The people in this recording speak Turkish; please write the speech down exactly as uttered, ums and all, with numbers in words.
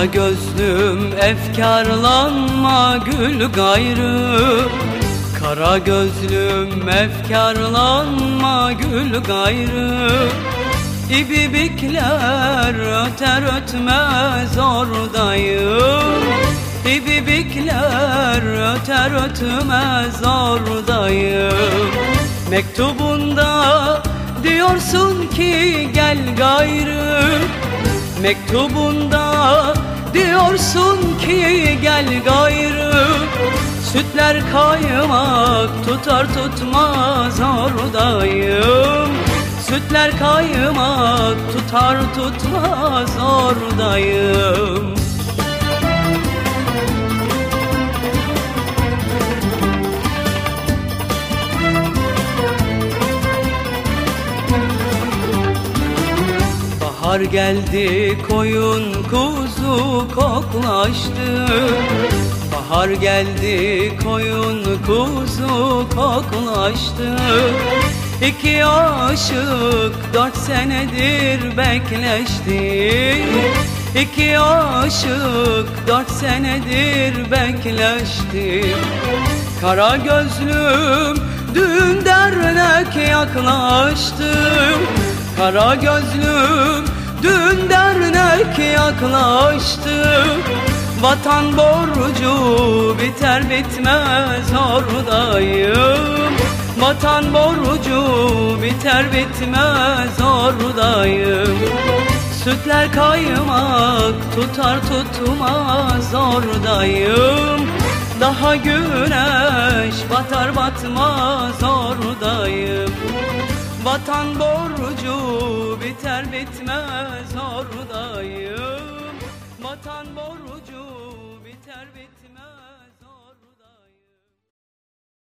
Kara gözlüm efkarlanma gül gayrı, kara gözlüm efkarlanma gül gayrı. İbibikler öter ötmez oradayım, İbibikler öter ötmez oradayım. Mektubunda diyorsun ki gel gayrı, mektubunda diyorsun ki gel gayrı. Sütler kaymak tutar tutmaz oradayım, sütler kaymak tutar tutmaz oradayım. Bahar geldi koyun kuzu koklaştı, bahar geldi koyun kuzu koklaştı. İki aşık dört senedir bekleşti, İki aşık dört senedir bekleşti. Kara gözlüm düğün dernek yaklaştı, kara gözlüm düğün dernek yaklaştı. Vatan borcu biter bitmez oradayım, vatan borcu biter bitmez oradayım. Sütler kaymak tutar tutmaz oradayım, daha güneş batar batmaz oradayım. Vatan borcu biter bitmez oradayım, vatan borcu